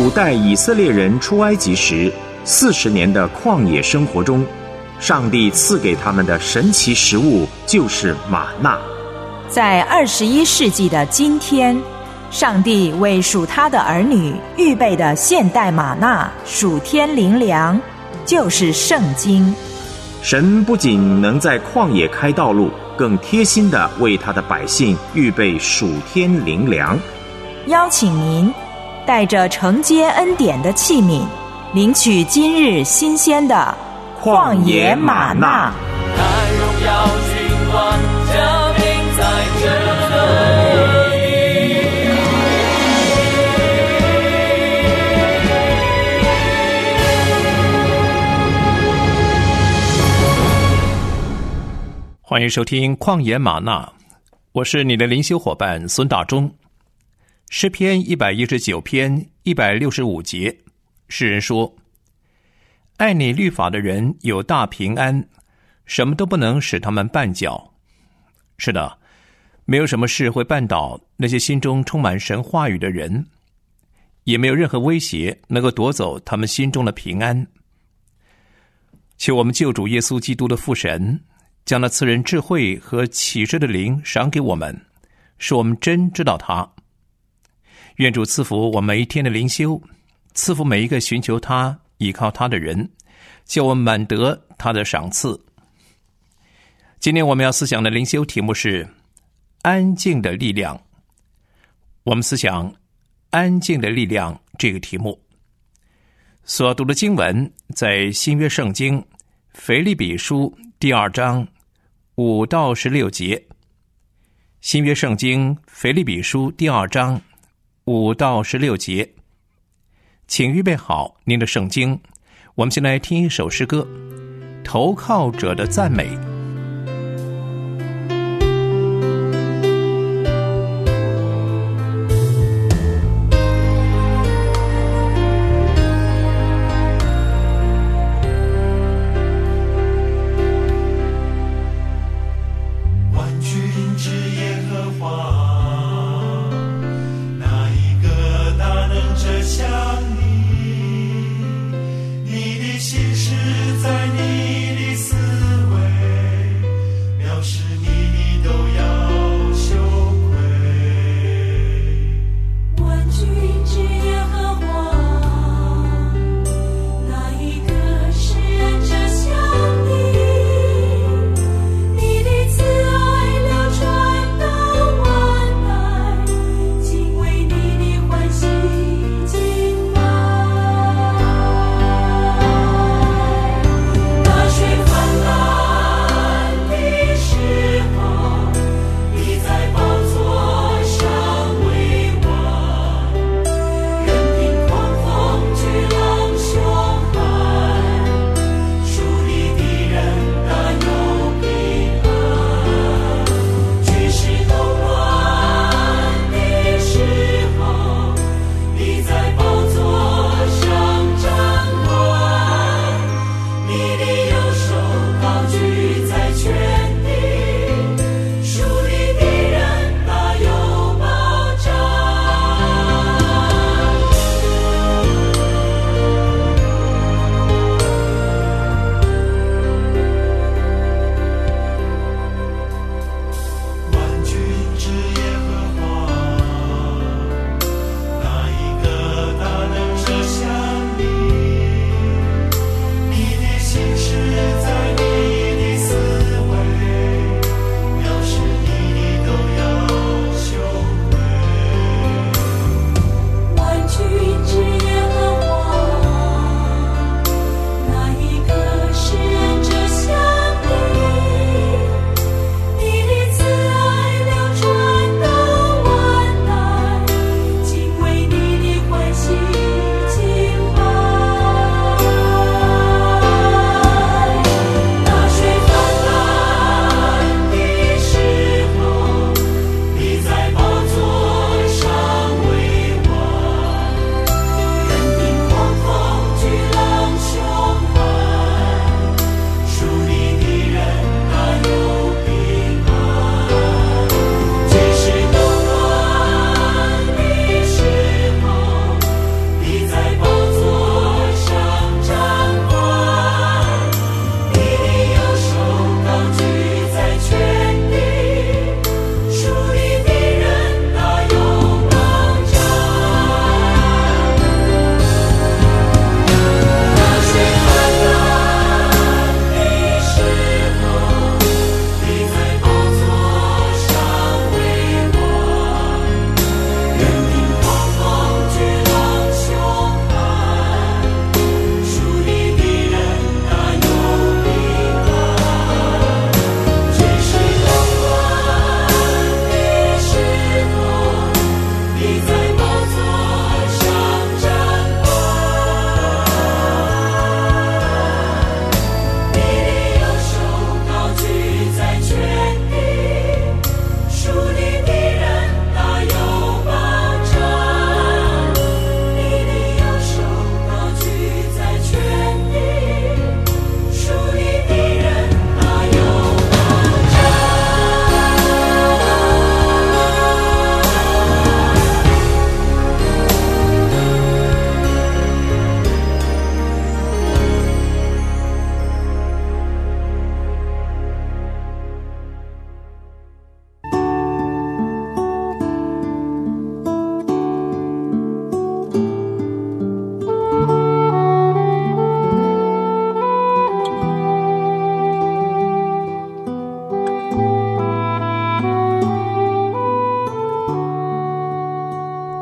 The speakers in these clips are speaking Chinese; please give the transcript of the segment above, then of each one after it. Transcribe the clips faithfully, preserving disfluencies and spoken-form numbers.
主带以色列人出埃及时，四十年的旷野生活中，上帝赐给他们的神奇食物就是玛纳。 在二十一世纪的今天，上帝为属他的儿女预备的现代玛纳属天灵粮，就是圣经。 神不仅能在旷野开道路，更贴心地为他的百姓预备属天灵粮。 邀请您带着承接恩典的器皿，领取今日新鲜的旷野玛纳。 看荣耀君王降临在这里。 欢迎收听旷野玛纳，我是你的灵修伙伴孙大中。诗篇一百一十九篇一百六十五节，诗人说：爱你律法的人有大平安，什么都不能使他们绊脚。是的，没有什么事会绊倒那些心中充满神话语的人，也没有任何威胁能够夺走他们心中的平安。求我们救主耶稣基督的父神将那赐人智慧和启示的灵赏给我们，使我们真知道他。愿主赐福我们每一天的灵修，赐福每一个寻求他依靠他的人，叫我们满得他的赏赐。今天我们要思想的灵修题目是安静的力量。我们思想安静的力量这个题目，所读的经文在新约圣经腓立比书第二章五到十六节。新约圣经腓立比书第二章五到十六节，请预备好您的圣经，我们先来听一首诗歌，投靠者的赞美。 心事在你的思维。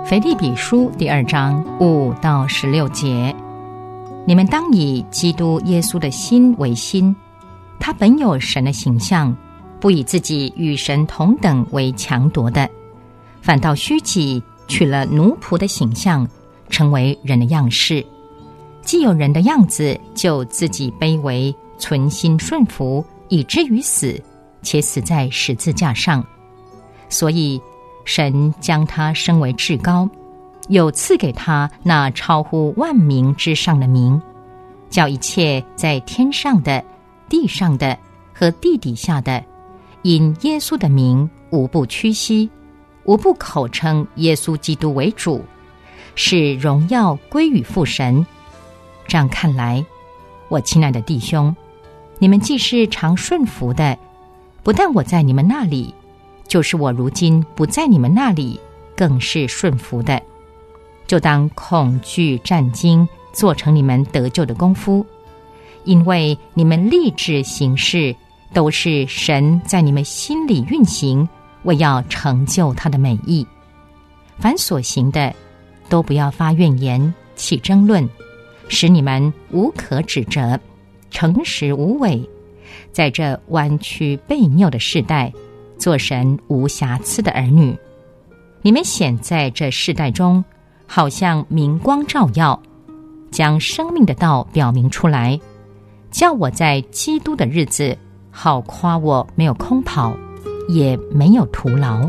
腓立比书第二章五到十六节，你们当以基督耶稣的心为心，他本有神的形象，不以自己与神同等为强夺的，反倒虚己，取了奴仆的形象，成为人的样式。既有人的样子，就自己卑微，存心顺服，以至于死，且死在十字架上。所以神将他升为至高，又赐给他那超乎万名之上的名，叫一切在天上的、地上的和地底下的，因耶稣的名无不屈膝，无不口称耶稣基督为主，使荣耀归于父神。这样看来，我亲爱的弟兄，你们既是常顺服的，不但我在你们那里，就是我如今不在你们那里，更是顺服的。就当恐惧战惊，做成你们得救的功夫，因为你们立志行事，都是神在你们心里运行，为要成就他的美意。凡所行的，都不要发怨言，起争论，使你们无可指责，诚实无伪，在这弯曲悖谬的世代，做神无瑕疵的儿女。你们显在这世代中，好像明光照耀，将生命的道表明出来，叫我在基督的日子，好夸我没有空跑，也没有徒劳。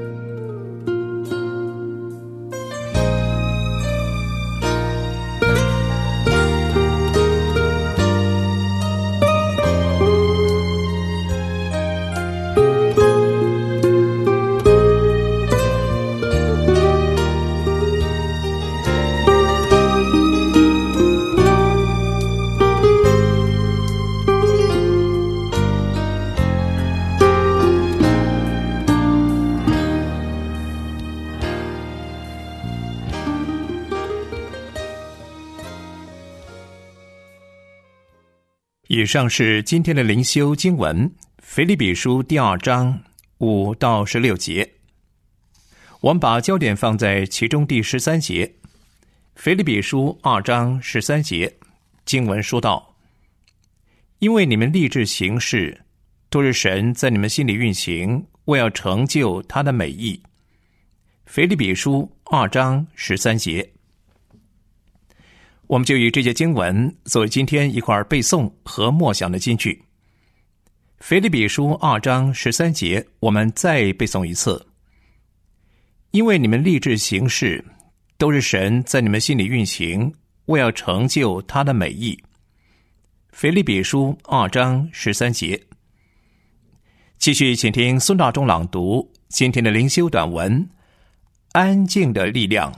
以上是今天的灵修经文，腓立比书第二章五到十六节。我们把焦点放在其中第十三节。腓立比书二章十三节经文说道：因为你们立志行事，都是神在你们心里运行，为要成就他的美意。腓立比书二章十三节。我们就以这些经文作为今天一块背诵和默想的金句。腓立比书二章十三节，我们再背诵一次。因为你们立志行事，都是神在你们心里运行，为要成就他的美意。腓立比书二章十三节。继续请听孙大中朗读今天的灵修短文《安静的力量》。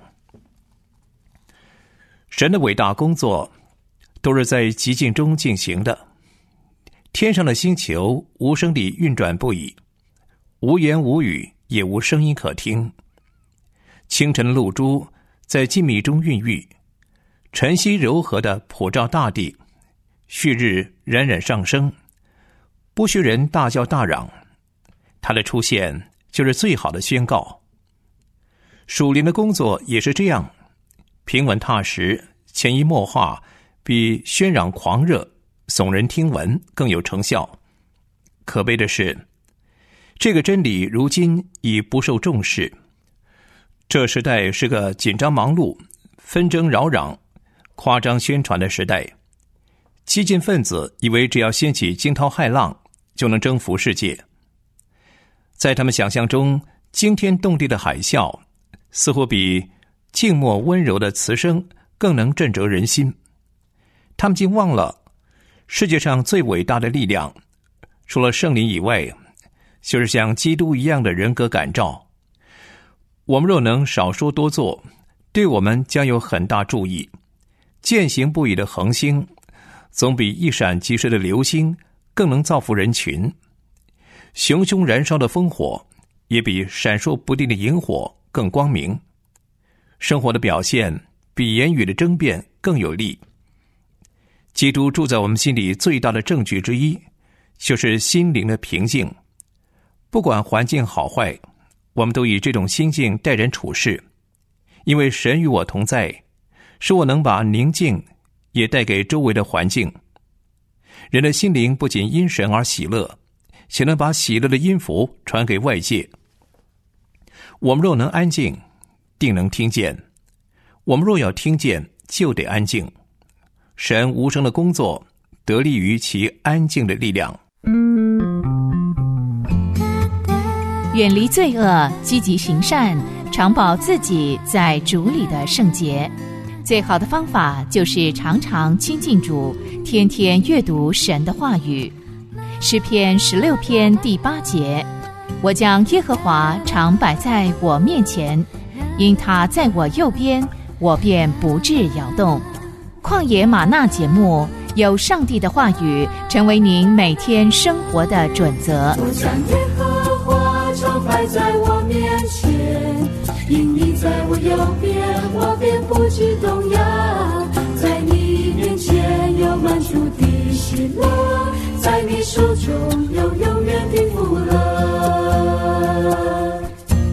神的伟大工作都是在寂静中进行的，天上的星球无声地运转不已，无言无语，也无声音可听。清晨的露珠在静谧中孕育，晨曦柔和地普照大地，旭日冉冉上升，不需人大叫大嚷，它的出现就是最好的宣告。属灵的工作也是这样，平稳踏实，潜移默化，比喧嚷狂热、耸人听闻更有成效。可悲的是，这个真理如今已不受重视。这时代是个紧张忙碌、纷争扰攘、夸张宣传的时代。激进分子以为只要掀起惊涛骇浪，就能征服世界。在他们想象中，惊天动地的海啸似乎比静默温柔的词声更能震慑人心。他们竟忘了，世界上最伟大的力量，除了圣灵以外，就是像基督一样的人格感召。我们若能少说多做，对我们将有很大助益。践行不已的恒星，总比一闪即逝的流星更能造福人群。熊熊燃烧的烽火，也比闪烁不定的萤火更光明。生活的表现比言语的争辩更有力。基督住在我们心里最大的证据之一，就是心灵的平静。不管环境好坏，我们都以这种心境待人处事， 因为神与我同在，使我能把宁静也带给周围的环境。人的心灵不仅因神而喜乐，且能把喜乐的音符传给外界。我们若能安静，定能听见；我们若要听见，就得安静。神无声的工作得力于其安静的力量。 远离罪恶，积极行善，常保自己在主里的圣洁。最好的方法就是常常亲近主，天天阅读神的话语。诗篇十六篇第八节，我将耶和华常摆在我面前，因他在我右边，我便不致摇动。旷野吗哪节目，有上帝的话语成为您每天生活的准则。 我将耶和华常摆在我面前，因你在我右边，我便不致动摇。在你面前有满足的喜乐，在你手中有永远的福乐。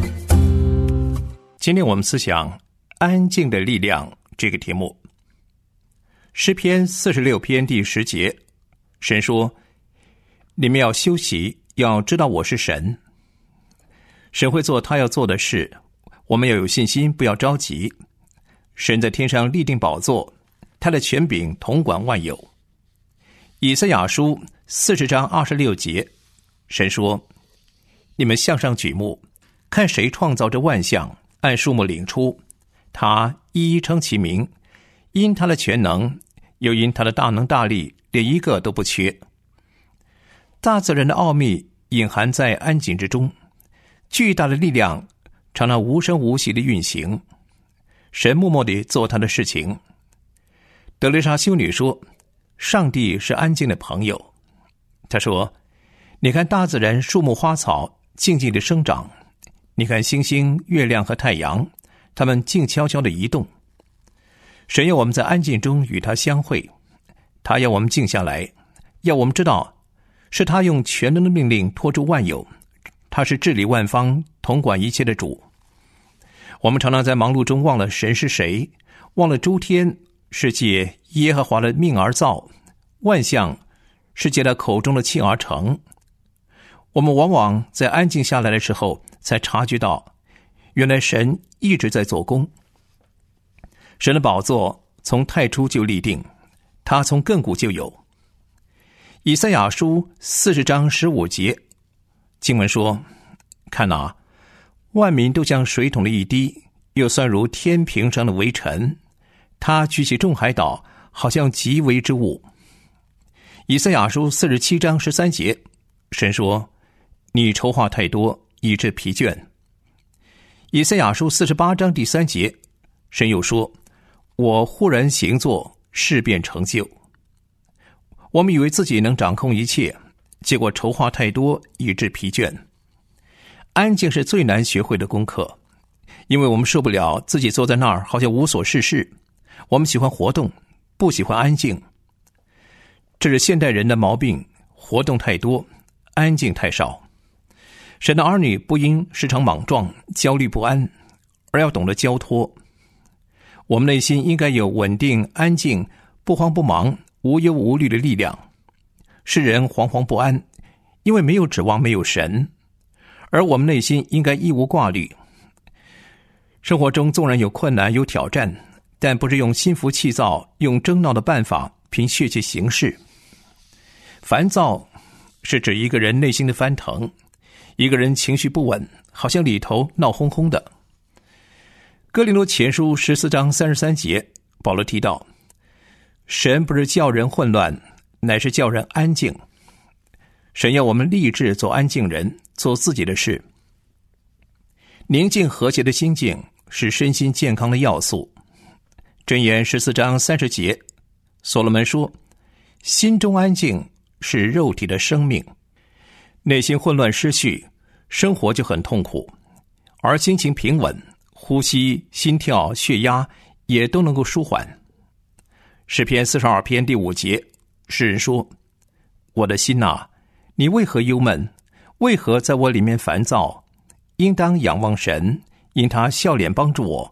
今天我们思想安静的力量这个题目。诗篇四十六篇第十节，神说：你们要休息，要知道我是神。神会做他要做的事，我们要有信心，不要着急。神在天上立定宝座，他的权柄统管万有。以赛亚书四十章二十六节，神说：你们向上举目，看谁创造这万象，按数目领出，他一一称其名，因他的全能，又因他的大能大力，连一个都不缺。大自然的奥秘隐含在安静之中，巨大的力量常常无声无息地运行，神默默地做他的事情。德蕾莎修女说，上帝是安静的朋友。她说，你看大自然树木花草静静地生长，你看星星月亮和太阳，它们静悄悄地移动。神要我们在安静中与他相会，他要我们静下来，要我们知道是他用全能的命令托住万有，他是治理万方统管一切的主。我们常常在忙碌中忘了神是谁，忘了诸天是借耶和华的命而造，万象是借他口中的气而成。我们往往在安静下来的时候才察觉到，原来神一直在做工。神的宝座从太初就立定，他从亘古就有。以赛亚书四十章十五节经文说，看哪，万民都像水桶的一滴，又算如天平上的微尘，他举起众海岛，好像极微之物。以赛亚书四十七章十三节，神说，你筹划太多，以致疲倦。以赛亚书四十八章第三节，神又说，我忽然行作，事便成就。我们以为自己能掌控一切，结果筹划太多，以致疲倦。安静是最难学会的功课，因为我们受不了自己坐在那儿好像无所事事。我们喜欢活动，不喜欢安静。这是现代人的毛病，活动太多，安静太少。神的儿女不应时常莽撞、焦虑不安，而要懂得交托。我们内心应该有稳定、安静、不慌不忙、无忧无虑的力量。世人惶惶不安，因为没有指望，没有神。而我们内心应该一无挂虑。生活中纵然有困难、有挑战，但不是用心浮气躁、用争闹的办法凭血气行事。烦躁是指一个人内心的翻腾，一个人情绪不稳，好像里头闹哄哄的。哥林多前书十四章三十三节，保罗提到，神不是叫人混乱，乃是叫人安静。神要我们立志做安静人，做自己的事。宁静和谐的心境是身心健康的要素。箴言十四章三十节，所罗门说，心中安静是肉体的生命。内心混乱失序，生活就很痛苦，而心情平稳，呼吸、心跳、血压也都能够舒缓。诗篇四十二篇第五节，诗人说，我的心哪，你为何忧闷？为何在我里面烦躁？应当仰望神，因他笑脸帮助我，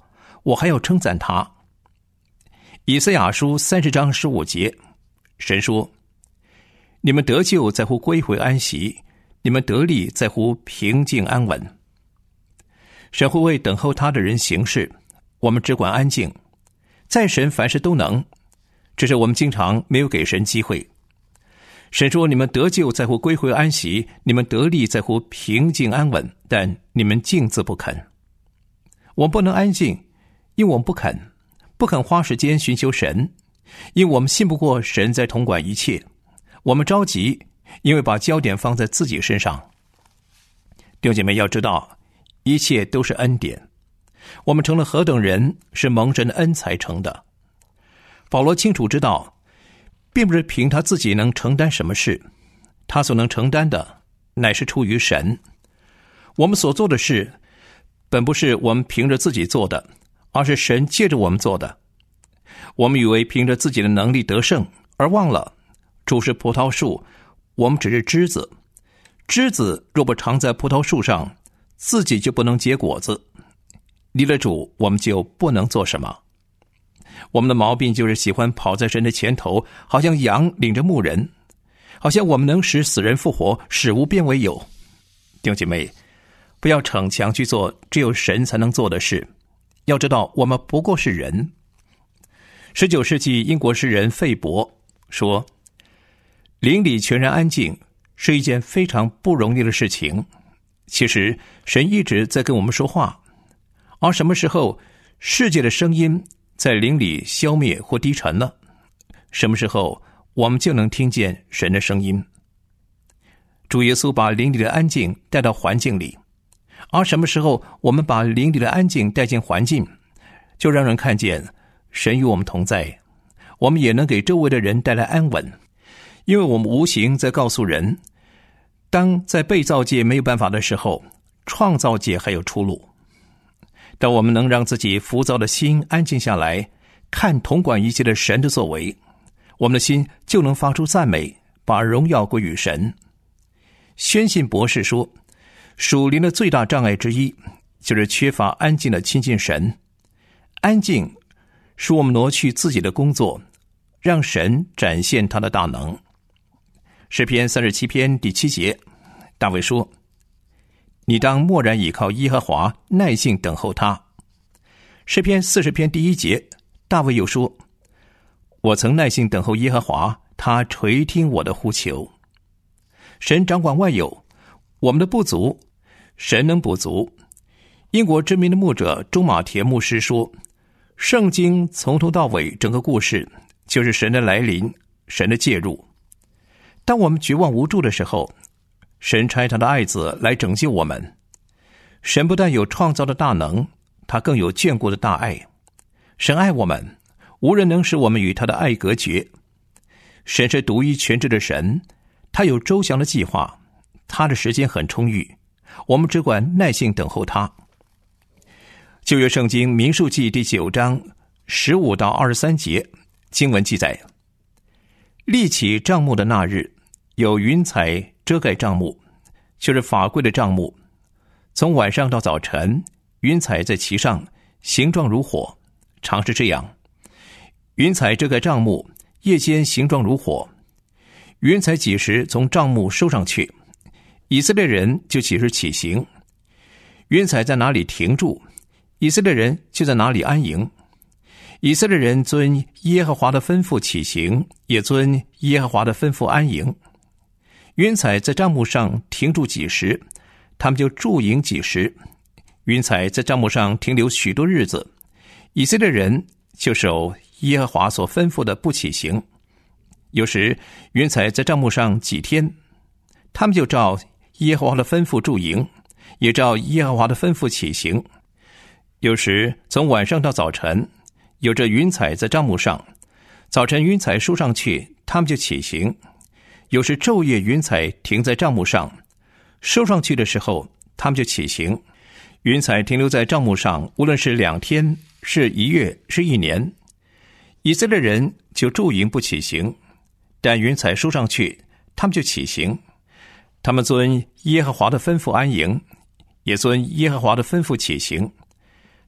我还要称赞他。以赛亚书三十章十五节，神说：你们得救在乎归回安息，你们得力在乎平静安稳。神会为等候他的人行事，我们只管安静。在神凡事都能，只是我们经常没有给神机会。神说：你们得救在乎归回安息，你们得力在乎平静安稳，但你们静自不肯。我们不能安静，因为我们不肯不肯花时间寻求神，因为我们信不过神在统管一切。我们着急，因为把焦点放在自己身上。弟兄姐妹要知道，一切都是恩典。我们成了何等人，是蒙神的恩才成的。保罗清楚知道，并不是凭他自己能承担什么事，他所能承担的乃是出于神。我们所做的事本不是我们凭着自己做的，而是神借着我们做的。我们以为凭着自己的能力得胜，而忘了主是葡萄树，我们只是枝子。枝子若不常在葡萄树上，自己就不能结果子。离了主，我们就不能做什么。我们的毛病就是喜欢跑在神的前头，好像羊领着牧人，好像我们能使死人复活，使无变为有。弟兄姐妹，不要逞强去做只有神才能做的事，要知道我们不过是人。十九世纪英国诗人费伯说，邻里全然安静是一件非常不容易的事情。其实神一直在跟我们说话，而什么时候世界的声音在邻里消灭或低沉了，什么时候我们就能听见神的声音。主耶稣把邻里的安静带到环境里，而什么时候我们把邻里的安静带进环境，就让人看见神与我们同在，我们也能给周围的人带来安稳。因为我们无形在告诉人，当在被造界没有办法的时候，创造界还有出路。当我们能让自己浮躁的心安静下来，看统管一切的神的作为，我们的心就能发出赞美，把荣耀归于神。宣信博士说，属灵的最大障碍之一就是缺乏安静的亲近神。安静使我们挪去自己的工作，让神展现他的大能。诗篇三十七篇第七节，大卫说，你当默然倚靠耶和华，耐性等候他。诗篇四十篇第一节，大卫又说，我曾耐性等候耶和华，他垂听我的呼求。神掌管万有，我们的不足神能补足。英国知名的牧者中马田牧师说，圣经从头到尾整个故事就是神的来临，神的介入。当我们绝望无助的时候，神差他的爱子来拯救我们。神不但有创造的大能，他更有眷顾的大爱。神爱我们，无人能使我们与他的爱隔绝。神是独一全知的神，他有周详的计划，他的时间很充裕，我们只管耐心等候他。旧约圣经民数记第九章十五到二十三节经文记载，立起帐幕的那日，有云彩遮盖帐幕，就是法柜的帐幕。从晚上到早晨，云彩在其上，形状如火，常是这样。云彩遮盖帐幕，夜间形状如火。云彩几时从帐幕收上去，以色列人就几时起行。云彩在哪里停住，以色列人就在哪里安营。以色列人遵耶和华的吩咐起行，也遵耶和华的吩咐安营。云彩在帐幕上停住几时，他们就驻营几时。云彩在帐幕上停留许多日子，以色列人就守耶和华所吩咐的不起行。有时云彩在帐幕上几天，他们就照耶和华的吩咐驻营，也照耶和华的吩咐起行。有时从晚上到早晨，有着云彩在帐幕上，早晨云彩收上去，他们就起行。有时昼夜云彩停在帐幕上，收上去的时候，他们就起行。云彩停留在帐幕上，无论是两天，是一月，是一年，以色列人就驻营不起行。但云彩收上去，他们就起行。他们遵耶和华的吩咐安营，也遵耶和华的吩咐起行。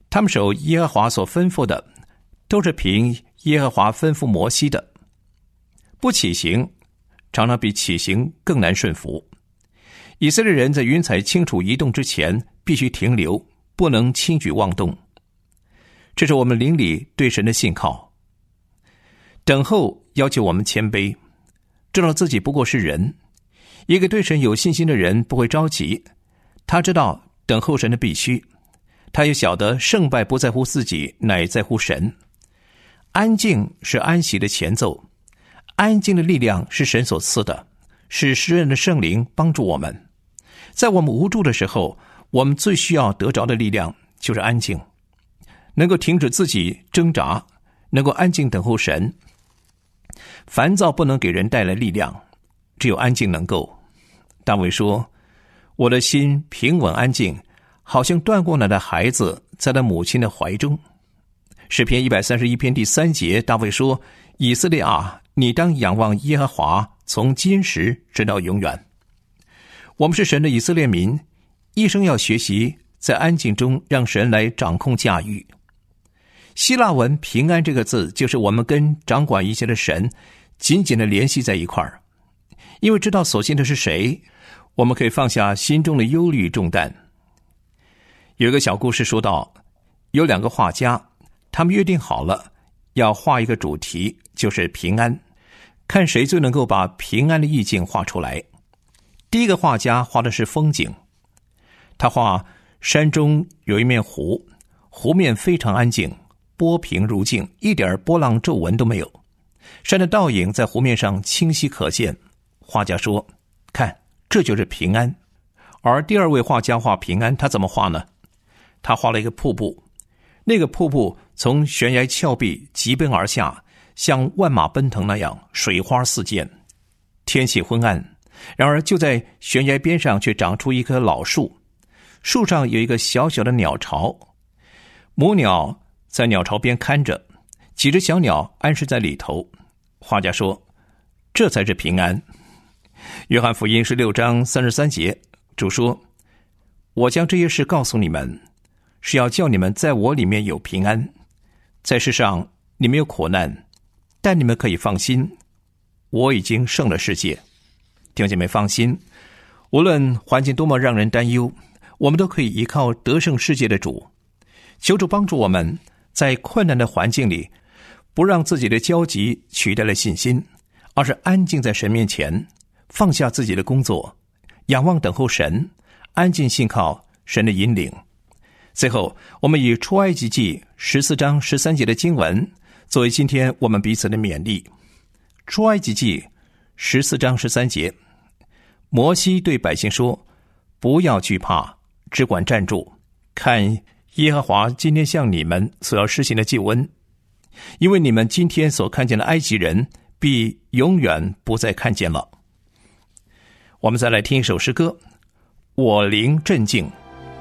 他们守耶和华所吩咐的，都是凭耶和华吩咐摩西的。不起行，常常比起行更难顺服。以色列人在云彩清楚移动之前，必须停留，不能轻举妄动。这是我们灵里对神的信靠。等候要求我们谦卑，知道自己不过是人。一个对神有信心的人不会着急，他知道等候神的必须，他也晓得胜败不在乎自己，乃在乎神。安静是安息的前奏，安静的力量是神所赐的，是诗人的圣灵帮助我们。在我们无助的时候，我们最需要得着的力量就是安静，能够停止自己挣扎，能够安静等候神。烦躁不能给人带来力量，只有安静能够。大卫说，我的心平稳安静，好像断过奶的孩子在他母亲的怀中。诗篇一百三十一篇第三节，大卫说，以色列啊，你当仰望耶和华，从今时直到永远。我们是神的以色列民，一生要学习在安静中让神来掌控驾驭。希腊文平安这个字，就是我们跟掌管一切的神紧紧地联系在一块儿。因为知道所信的是谁，我们可以放下心中的忧虑重担。有一个小故事说到，有两个画家，他们约定好了要画一个主题，就是平安，看谁最能够把平安的意境画出来。第一个画家画的是风景，他画山中有一面湖，湖面非常安静，波平如镜，一点波浪皱纹都没有，山的倒影在湖面上清晰可见。画家说，看，这就是平安。而第二位画家画平安，他怎么画呢？他画了一个瀑布，那个瀑布从悬崖峭壁急奔而下，像万马奔腾那样，水花四溅。天气昏暗，然而就在悬崖边上却长出一棵老树，树上有一个小小的鸟巢，母鸟在鸟巢边看着，几只小鸟安适在里头。画家说，这才是平安。约翰福音十六章三十三节，主说，我将这些事告诉你们，是要叫你们在我里面有平安。在世上你们有苦难，但你们可以放心，我已经胜了世界。弟兄姐妹放心，无论环境多么让人担忧，我们都可以依靠得胜世界的主。求主帮助我们在困难的环境里，不让自己的焦急取代了信心，而是安静在神面前，放下自己的工作，仰望等候神，安静信靠神的引领。最后，我们以出埃及记十四章十三节的经文作为今天我们彼此的勉励。出埃及记十四章十三节，摩西对百姓说，不要惧怕，只管站住，看耶和华今天向你们所要施行的救恩，因为你们今天所看见的埃及人必永远不再看见了。我们再来听一首诗歌，我灵镇静。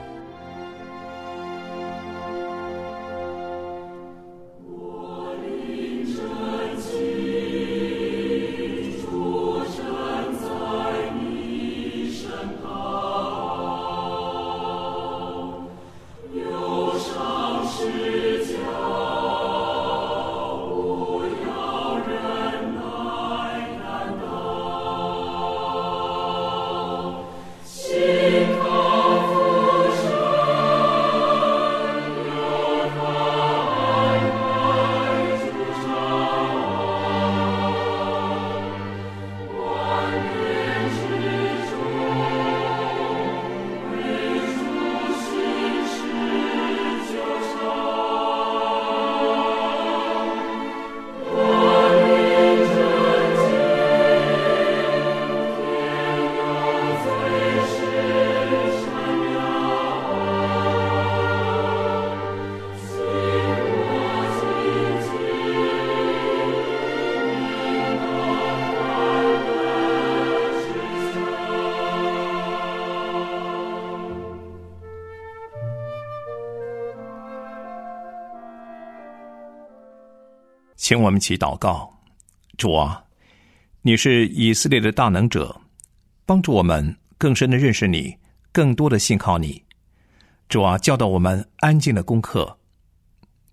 请我们一起祷告。主啊，你是以色列的大能者，帮助我们更深的认识你，更多的信靠你。主啊，教导我们安静的功课，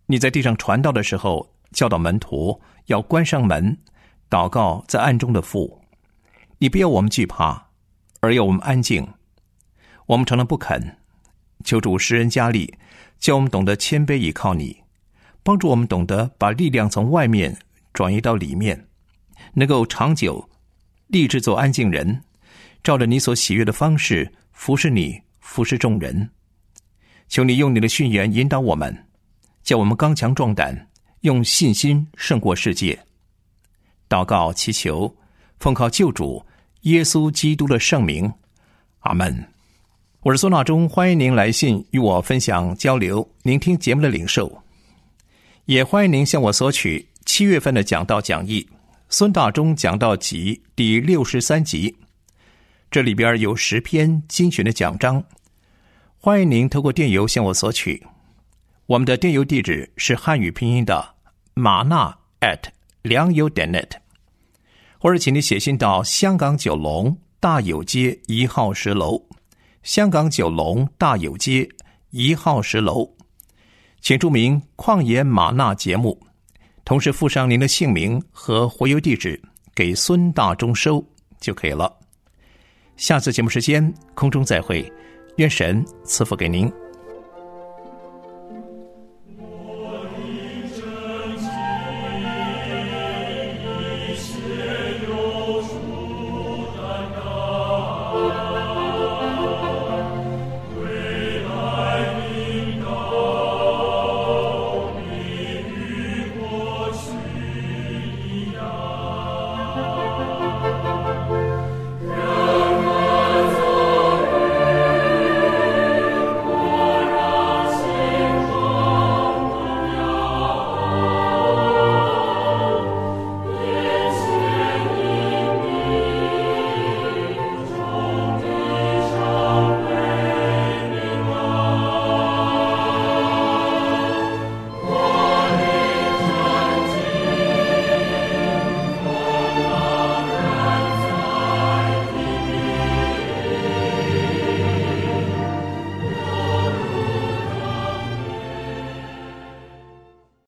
你在地上传道的时候，教导门徒要关上门，祷告在暗中的父。你不要我们惧怕，而要我们安静。我们常常不肯，求主施恩加力，叫我们懂得谦卑倚靠你，帮助我们懂得把力量从外面转移到里面，能够长久立志做安静人，照着你所喜悦的方式服侍你，服侍众人。求你用你的训言引导我们，叫我们刚强壮胆，用信心胜过世界。祷告祈求，奉靠救主耶稣基督的圣名，阿们。我是孙大中，欢迎您来信与我分享交流您听节目的领受，也欢迎您向我索取七月份的讲道讲义孙大中讲道集第六十三集，这里边有十篇精选的讲章，欢迎您透过电邮向我索取。我们的电邮地址是汉语拼音的马纳 at 良友点 net， 或者请你写信到香港九龙大有街一号十楼，香港九龙大有街一号十楼，请注明旷野玛纳节目，同时附上您的姓名和回邮地址给孙大中收就可以了。下次节目时间空中再会，愿神赐福给您。